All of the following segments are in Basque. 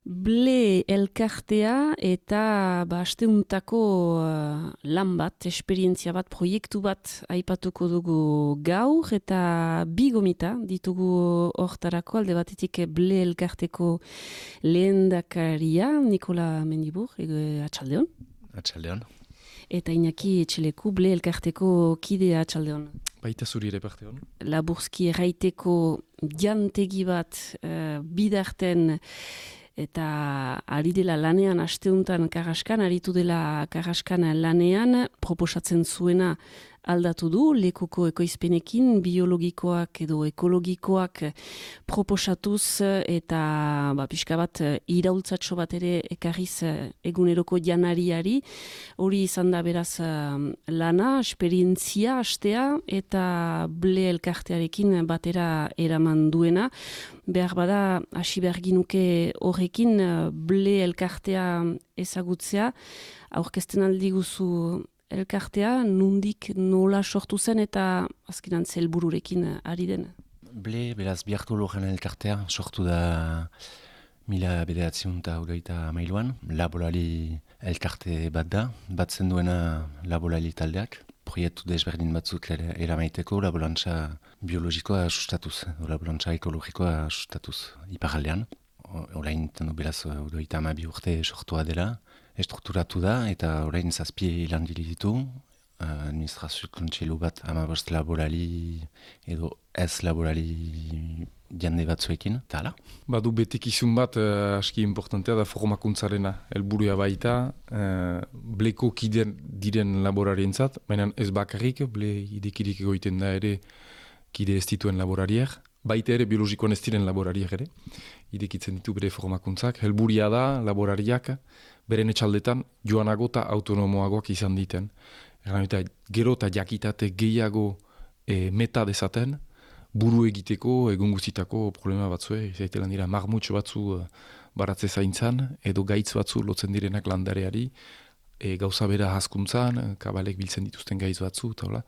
Ble elkartea eta asteuntako lan bat, esperientzia bat, proiektu bat aipatuko dugu gaur eta bi gomita ditugu hortarako alde batetik Ble elkarteko lehendakaria Nikola Mendibur, atxaldeon. Atxaldeon. Eta Iñaki Etxeleku, Ble elkarteko kidea atxaldeon. Baita zuri ere parte hon. Laburski erraiteko jantegi bat bidarten eta ari dela lanean, asteuntan Karraskan, aritu dela Karraskan lanean, proposatzen zuena aldatu du, lekuko ekoizpenekin, biologikoak edo ekologikoak proposatuz eta pixka bat iraultzatxo bat ere ekarriz eguneroko janariari, hori izan da beraz lana, esperientzia, astea eta Ble elkartearekin batera eraman duena. Behar bada, hasi behar ginuke horrekin, Ble elkartea ezagutzea, aurkezten aldi guzu elkartea, nundik nola sortu zen eta azkenan helbururekin ari den. Ble, beraz, biarkologen elkartea sortu da 1980an, laborari elkarte bat da, batzen duena laborari taldeak, proiektu desberdin batzuk eramaiteko laborantza biologikoa sustatuz, laborantza ekologikoa sustatuz, iparaldean. Orain, beraz, 32 urte sortua dela, estrukturatu da, eta orain 7 langile ditu, administrazio kontseilu bat 15 laborali edo ez laborali jende batzuekin, eta hala. Badu betekizun bat aski importantea da formakuntzarena. Helburua baita, Bleko kiden diren laborarientzat, baina ez bakarrik, Ble idekirik egoiten da ere kide ez dituen laborariak, baita ere biologikoan ez diren laborariak ere, idekitzen ditu bere formakuntzak. Helburia da laborariak beren etxaldetan joanago eta autonomoagoak izan diten. Eta gero eta jakitate gehiago meta dezaten, buru egiteko, egun guztitako problema batzue, zaitelan dira marmutxo batzu baratze zaintzan, edo gaitz batzu lotzen direnak landareari, gauza bera haskuntzan, kabalek biltzen dituzten gaitz batzu, eta hola.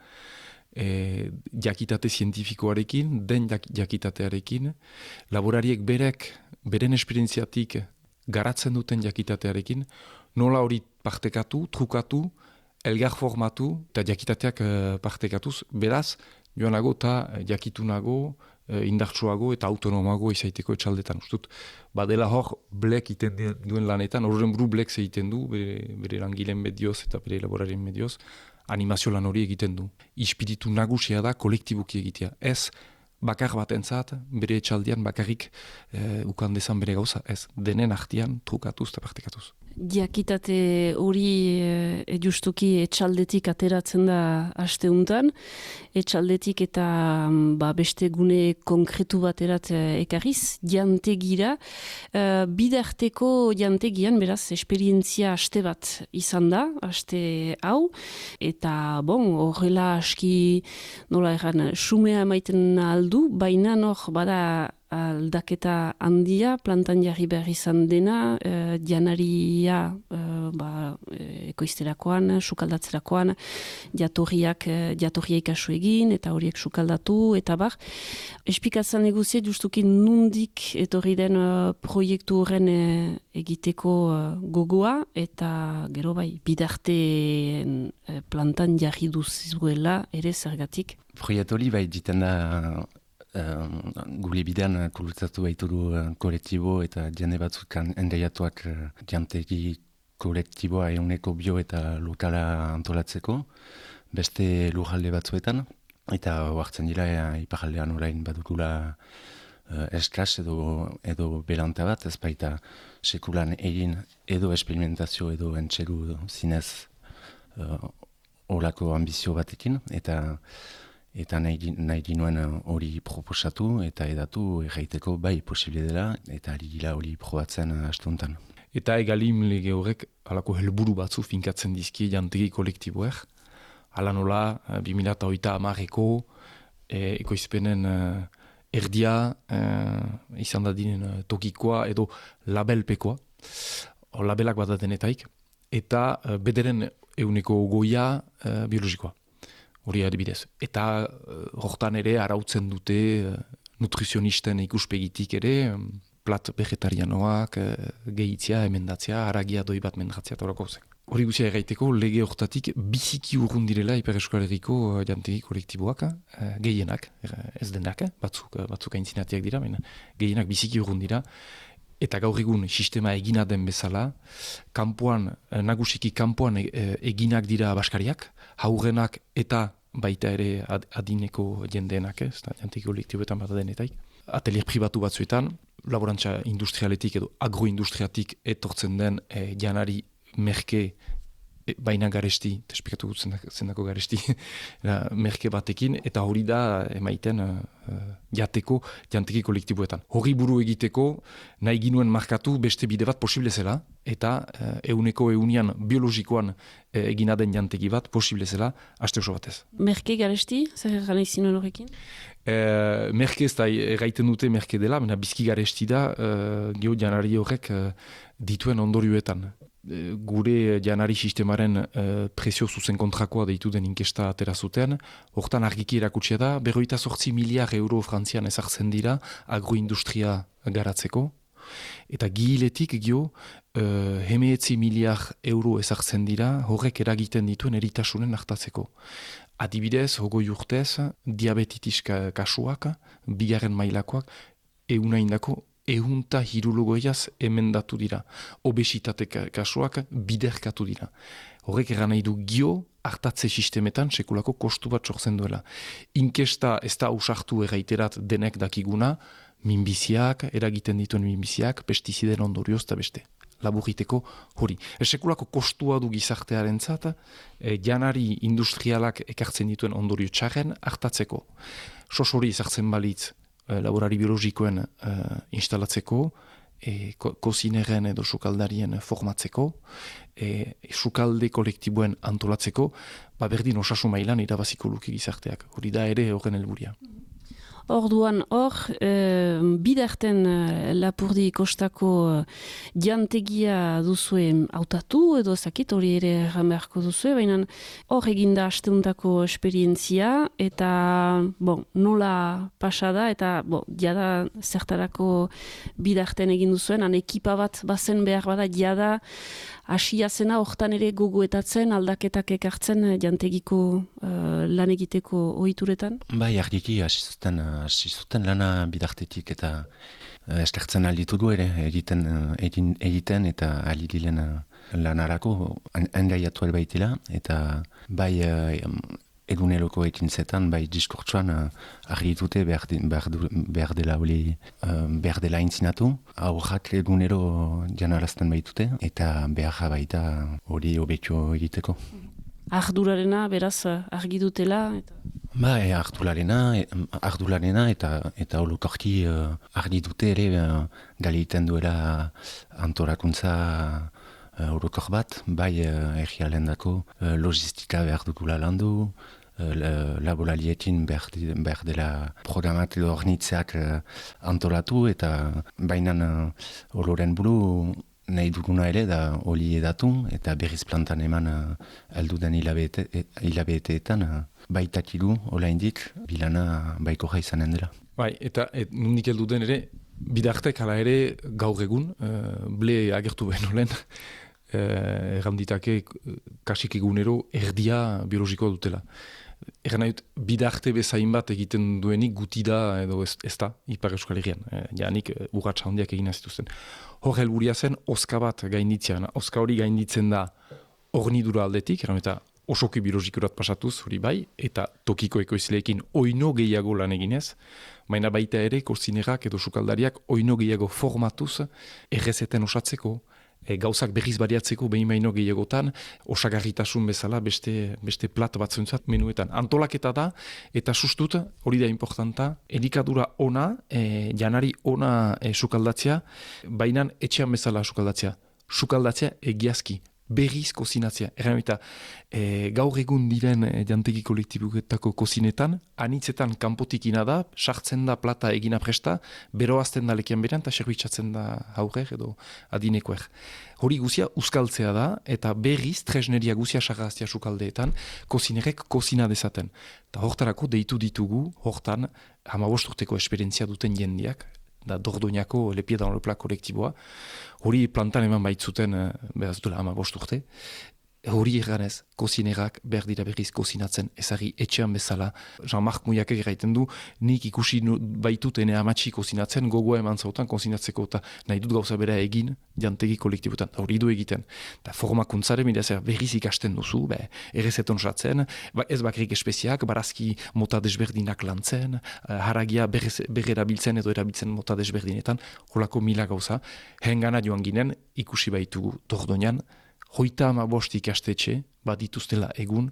Jakitate zientifikoarekin, den jakitatearekin, laborariek beren esperientziatik garatzen duten jakitatearekin, nola hori partekatu, trukatu, elgar formatu eta jakitateak partekatuz, beraz, joanago eta jakitunago, indartsuago eta autonomago izaiteko etxaldetan. Ustut, badela hor Blek iten duen lanetan, horren buru Blek egiten du, bere langileen medioz eta bere laborarien medioz, animazio lan hori egiten du. Ispiritu nagusia da kolektibuki egitea. Ez bakar batentzat, bere etxaldian bakarrik ukandezan bere gauza, ez denen artian trukatuz eta partekatuz. Jakitate hori justuki etxaldetik ateratzen da asteuntan, etxaldetik eta beste gune konkretu baterat ekarriz, jantegira, bidarteko jantegian, beraz, esperientzia aste bat izan da, aste hau, eta horrela aski nola erran, sumea emaiten aldu, baina hor bada aldaketa handia, plantan jarri behar izan dena, janaria ekoizterakoan, sukaldatzerakoan, jatorria ikasu egin, eta horiek sukaldatu, eta bar. Espikatzen negozia justuki nundik etorri den proiektu horren egiteko gogoa, eta gero bidarte plantan jarri duzuela ere zergatik. Proiektu hori diten da gure bidean kulutatu baituru kolektibo eta jende batzuk endaiatuak jantegi kolektiboa euneko bio eta lokala antolatzeko, beste lurralde batzuetan, eta hartzen dira iparaldean orain badukula eskas edo belanta bat, ez baita sekulan egin edo experimentazio edo entxegu zinez horako ambizio batekin, eta nahi dinuen hori proposatu eta edatu erraiteko posible dela eta ari gila hori probatzen astuntan. Eta egalim lege horrek halako helburu batzu finkatzen dizki jantegi kolektiboek. Hala nola 2030eko ekoizpenen erdia izan da dinen tokikoa edo labelpekoa, labelak bat denetaik, eta bederen euneko goia biologikoa. Hori adibidez. Eta hortan ere arautzen dute nutrizionisten ikuspegitik ere plat vegetarianoak, gehitzia, emendatzea, haragia doi bat mendratzea, eta horako zen. Hori guzia erraiteko, lege hortatik biziki urrun direla Ipar Euskal Herriko jantegi kolektiboak, gehienak, ez denak, batzuk aintzinatiak dira, gehienak biziki urrun dira, eta gaur egun sistema egina den bezala, nagusiki kanpoan eginak dira baskariak, haurrenak eta baita ere adineko jendeenak, ez da, jantegi kolektiboetan bat denetaik. Atelier pribatu batzuetan, laborantza industrialetik edo agroindustriatik etortzen den janari merke baina garesti, esplikatu zendako garesti, merke batekin, eta hori da emaiten jateko jantegi kolektiboetan. Hori buru egiteko nahi ginuen markatu beste bide bat posible zela, eta euneko biologikoan egina den jantegi bat posible zela, aste oso batez. Merke garesti, zer gana izin horrekin? Merke ez da erraiten dute merke dela, baina bizki garesti da geho janari horrek dituen ondorioetan. Gure janari sistemaren presio zuzen kontrakoa deitu den inkesta atera zuten, hortan argiki erakutsia da, 28 miliar euro Frantzian ezartzen dira agroindustria garatzeko, eta gihiletik gio 19 miliar euro ezartzen dira horrek eragiten dituen eritasunen hartatzeko. Adibidez, hogoi urtez, diabetitis kasuak, bigarren mailakoak, eunaindako ehunta hirulogoiaz emendatu dira. Obesitate kasuak biderkatu dira. Horrek eran nahi du gio hartatze sistemetan sekulako kostu bat sortzen duela. Inkesta ez da usartu erraiterat denek dakiguna, minbiziak, eragiten dituen minbiziak, pestiziden ondorioz eta beste. Laburriteko hori. Sekulako kostua du gizartearentzat, janari industrialak ekartzen dituen ondorio txarren hartatzeko. Sos hori ezartzen balitz, laborari biologikoen instalatzeko, kozineren edo sukaldarien formatzeko, sukalde kolektiboen antolatzeko, berdin osasun mailan irabaziko luke gizarteak. Hori da ere horren helburia. Orduan bidarten Lapurdi kostako jantegia duzue hautatu edo zakit hori ere erran beharko duzue, baina hor eginda asteuntako esperientzia eta nola pasada eta jada zertarako bidarten egin duzuen, han ekipa bat bazen behar bada jada hasia zena hortan ere gogoetatzen aldaketak ekartzen jantegiko lan egiteko ohituretan? Bai, argiki hasi zuten lana bidartetik eta eskertzen alditugu ere egiten eta alidilen lanarako engaiatu albaitela eta bai eguneroko ekintzetan, bai diskurtsuan argi dute behar dela intzinatu, aurrak egunero janarazten baitute eta behar baita hori hobeto egiteko. Ardurarena, beraz, argi dutela? Bai, ardularena eta holokorki argi dute ere galiten duela antorakuntza orokor bat, bai errialendako logistika behar dugula landu, laboralietin behar dela programat edo ornitzeak antolatu eta bainan oloren buru nahi duguna ere da oli edatu eta berriz plantan eman alduden hilabeteetan baitakidu olaindik bilana baiko izanen dela. Bai, eta nondik heldu den ere, bidartek hala ere gaur egun, ble agertu behar olen, erranditake kasik egunero erdia biologikoa dutela. Egan nahi dut, bidarte bezain bat egiten duenik guti da edo ez da, Ipar Euskal Herrian. Janik urratsa handiak egin azituzten. Hor helburia zen, oska bat gainditzea. Oska hori gainditzen da hornidura aldetik, eta osoki biologikorat pasatuz, hori bai, eta tokiko ekoizleekin oino gehiago lan eginez, baina baita ere, kozinerak edo sukaldariak oino gehiago formatuz, errezeten osatzeko, gauzak berriz bariatzeko behin baino gehiagotan, osagarritasun bezala beste plat batzuntzat menuetan. Antolaketa da, eta sustut, hori da importanta, elikadura ona, janari ona sukaldatzea, baina etxean bezala sukaldatzea. Sukaldatzea egiazki, berriz kozinatzea. Erran eta gaur egun diren jantegi kolektibuketako kozinetan, anitzetan kanpotikina da, sartzen da plata egina presta, beroazten da lekian beran, eta serbitzatzen da haurer edo adinekoer. Hori guzia uzkaltzea da, eta berriz tresneria guzia sarraztia sukaldeetan, kozinerek kozina dezaten. Eta hortarako deitu ditugu, hortan, 15 urteko esperientzia duten jendiak, da Dordoñako Le Pied dans le Plat kolektiboa. Hori plantan eman baitzuten, behaz duela 15 urte. Hori erganez, kozinerak behar dira berriz kozinatzen, ezari etxean bezala. Jean-Marc Mouillakek eraiten du, nik ikusi baitut ene amatxi kozinatzen, gogoa eman zautan kozinatzeko, eta nahi dut gauza bera egin, jantegi kolektibotan, hori du egiten. Da formakuntzare, mila zer berriz ikasten duzu, errezeton jatzen, ez bakrik espeziak, barazki mota desberdinak lantzen, haragia berre erabiltzen edo erabiltzen mota desberdinetan, holako mila gauza. Hengana joan ginen, ikusi baitugu Dordoñan, 35 ikastetxe badituztela egun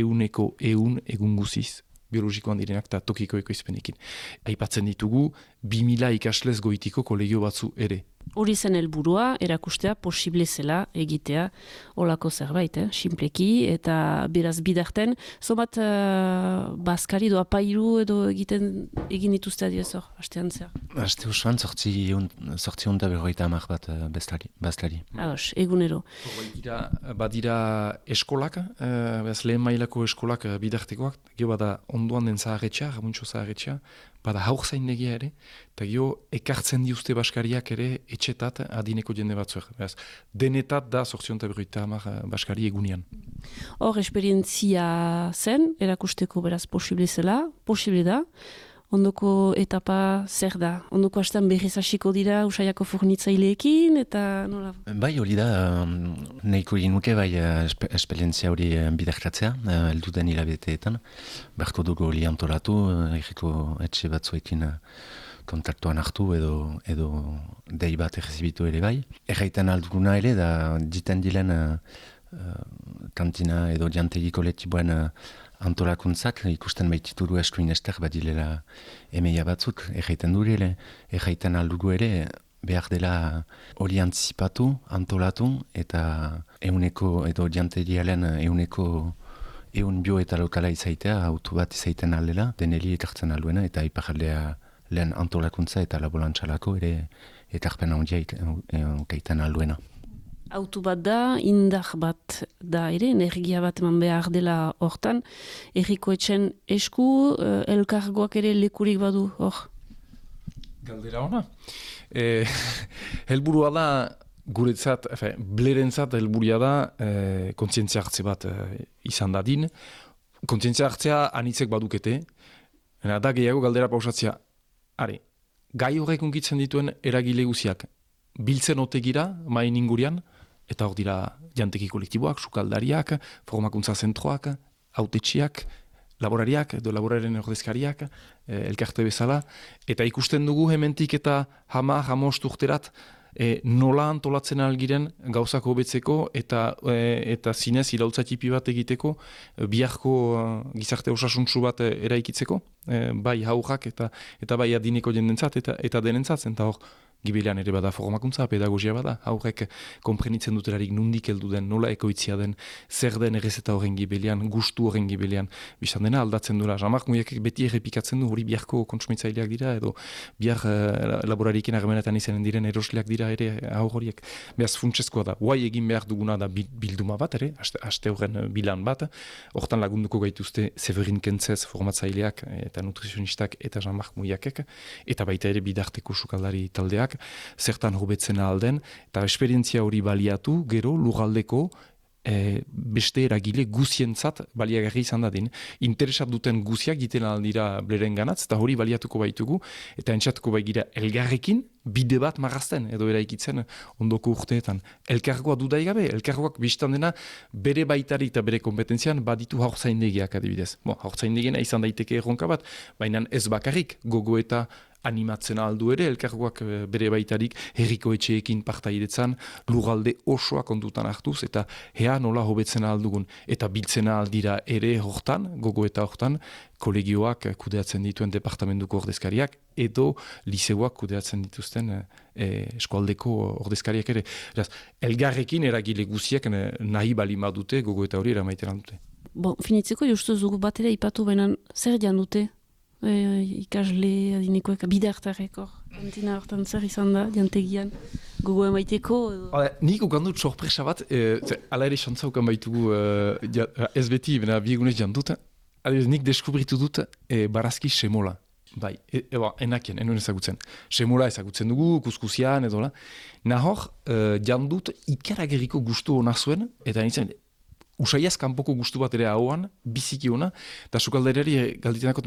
egun guziz biologikoan direnak eta tokiko ekoizpenekin. Aipatzen ditugu 2000 ikaslez goitiko kolegio batzu ere. Hori zen helburua, erakustea posible zela egitea olako zerbait, simpleki, eta beraz bidarten, zobat bazkari doa pairu edo egin dituzte adioz hor, hastean zer? Aste osoan, sortzi honda berroita amak bat bazkari. Ados, egunero. Badira eskolak, lehen mailako eskolak bidartekoak, gero bada onduan den zaharretxea, ramuntxo zaharretxea, bada haur zaindegia ere, eta gero ekartzen diuzte baskariak ere etxetat adineko jende batzuek. Denetat da 850 baskari egunian. Hor, esperientzia zen, erakusteko beraz posible zela, posible da. Ondoko etapa zer da? Ondoko hastean berriz hasiko dira usaiako fornitzaileekin, eta nola? Bai, hori da, nahiko ginuke bai esperientzia hori bidarkatzea, heldu den hilabeteetan. Berko dugu hori antolatu, egiko etxe batzuekin kontaktuan hartu edo dei bat errezibitu ere bai. Erraiten alduguna ere, da jiten dilen kantina edo jantegi kolektiboen antolakuntzak ikusten baitituru eskuin ester badilela emeia batzuk, erraiten dure ere, erraiten aldugu ere, behar dela hori antzipatu, antolatu, eta euneko edo janterialen eun bio eta lokala izaitea, auto bat izaiten aldela, deneli ekartzen alduena, eta iparaldea lehen antolakuntza eta laborantxalako ere ekarpen handia kaiten alduena. Auto bat da, indar bat da ere, energia bat eman behar dela hortan. Erriko etxen esku, elkargoak ere lekurik badu hor? Galdera ona. Helburua da, guretzat, blerentzat helburia da, kontzientzia hartze bat izan dadin. Kontzientzia hartzea anitzek badukete, da gehiago galdera pausatzea. Are, gai horrek unkitzen dituen eragile guziak, biltzen otegira, main ingurian, eta hor dira janteki kolektiboak, sukaldariak, formakuntza zentroak, autetxiak, laborariak, edo laboraren ordezkariak, elkarte bezala, eta ikusten dugu hementik eta hamost urterat, nola antolatzen algiren gauzak hobetzeko eta zinez iraultza tipi bat egiteko, biharko gizarte osasuntsu bat eraikitzeko, bai haurrak eta bai adineko jendentzat eta denentzat, eta hor, Gibilean ere bada formakuntza, pedagogia bada, haurek konprenitzen duterarik nundik heldu den, nola ekoitzia den, zer den errezeta horren Gibilean, gustu horren Gibilean, bizan dena aldatzen dura. Jean-Marc Mouillakek beti errepikatzen du, hori biharko kontsumitzaileak dira, edo bihar laborariken harremanetan izanen diren erosleak dira ere haur horiek. Beaz funtsezkoa da, guai egin behar duguna da bilduma bat ere, aste horren bilan bat, hortan lagunduko gaituzte Severin Kentzez formatzaileak eta nutrizionistak eta Jean-Marc Mouillakek, eta baita ere bidarteko sukaldari taldeak, zertan hobetzen alden, eta esperientzia hori baliatu, gero lugaldeko beste eragile guzientzat baliagarri izan dadin. Interesat duten guziak diten aldira bleren ganatz, eta hori baliatuko baitugu, eta entzatuko baigira elgarrekin bide bat marrazten, edo eraikitzen ondoko urteetan. Elkargoa dudaigabe, elkargoak biztan dena bere baitari eta bere kompetentzian baditu haurtzaindegiak adibidez. Haurtzaindegien izan daiteke erronka bat, baina ez bakarrik gogo eta animatzen aldu ere, elkargoak bere baitarik herriko etxeekin partaidetzan, lurralde osoa kontutan hartuz, eta hea nola hobetzen aldugun. Eta biltzen aldira ere hortan, gogo eta hortan, kolegioak kudeatzen dituen departamentuko ordezkariak, edo liseoak kudeatzen dituzten eskualdeko ordezkariak ere. Elgarrekin eragile guziak nahi balima dute, gogo eta hori eramaiten aldute. Finitzeko, justuz dugu bat ere ipatu benan, zer jan dute? Ikasle adinekoek, bidartareko, kantina hortan zer izan da, jantegian, gogo emaiteko? Nik ukandut sorpresa bat, ala ere xantza ukan baitugu ez beti, bena biegunez jandut, nik deskubritu dut barazki semola. Bai, enakien, enuen ezagutzen. Semola ezagutzen dugu, kuskusian edo la. Nahor, jandut ikaragerriko gustu hona zuen, eta nintzen, usaiaz kanpoko gustu bat ere hauan, biziki hona, eta sukalderari galditenakot,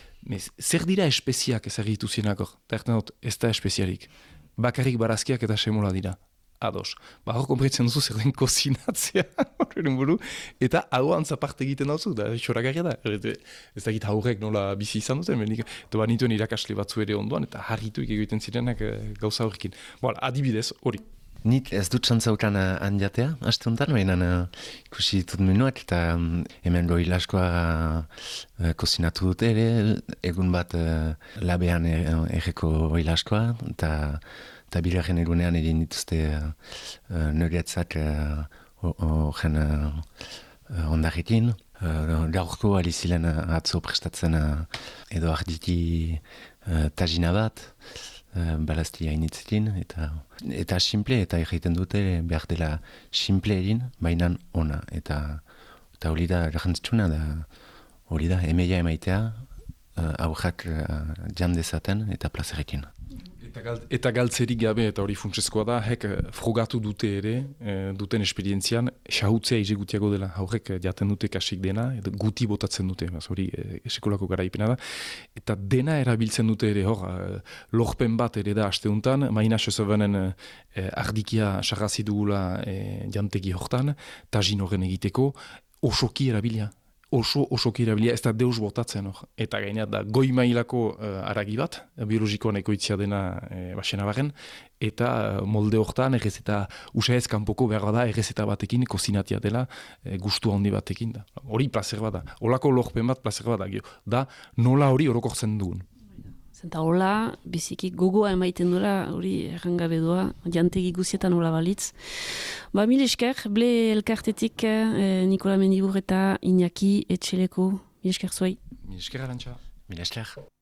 zer dira espeziak ezagitu zienakor? Eta erten dut, ez da espeziarik. Bakarrik barazkiak eta semola dira. Ados. Hor konpretzen duzu zer den kozinatzea, horren buru, eta hauan zaparte egiten dauzu, da xoragarria da. Ez dakit haurek nola bizi izan duten, eta banituen irakasle batzu ere ondoan, eta harritu egiten zirenak gauza horrekin. Adibidez, hori. Nik ez dut zantzautan handiatea, haste honetan, baina ikusi ditut menuak, eta hemen goi laskoa kozinatu dute ere, egun bat labean erreko goi laskoa, eta bigarren egunean egin dituzte nugetzak horren ondarekin. Gaurko alizilen atzo prestatzen edo ardiki tajina bat, balazti hainitzekin, eta simple, eta egiten dute behar dela simple egin, baina ona. Eta hori da garrantzitsuna, hori da emeia emaitea, aurrak jan dezaten eta plazerekin. Eta galtzerik gabe, eta hori funtsezkoa da, frogatu dute ere, duten esperientzian, xahutzea izegutiago dela, haurek jaten dute kasik dena, edo guti botatzen dute, hori esekolako garaipena da, eta dena erabiltzen dute ere, lorpen bat ere da asteuntan, maina sezabenen ardikia sarrazi dugula jantegi hortan, tajin horren egiteko, osoki erabilia. Osoki erabilia, ez da deus botatzen hor. Eta gaineat da goi mailako aragi bat, biologikoan ekoitzia dena basena barren, eta molde hortan errezeta usaiez kanpoko behar da errezeta batekin kozinatia dela gustu handi batekin da. Hori plazer bat da. Olako lorpen bat plazer bat da. Da nola hori orokortzen dugun. Eta hola, biziki gogoa emaiten duela, hori errangabe doa, jantegi guzietan hola balitz. Mil esker, ble elkartetik Nikola Mendibur eta Iñaki Etxeleko. Mil esker zuai. Mil esker, Arantxa. Mil esker.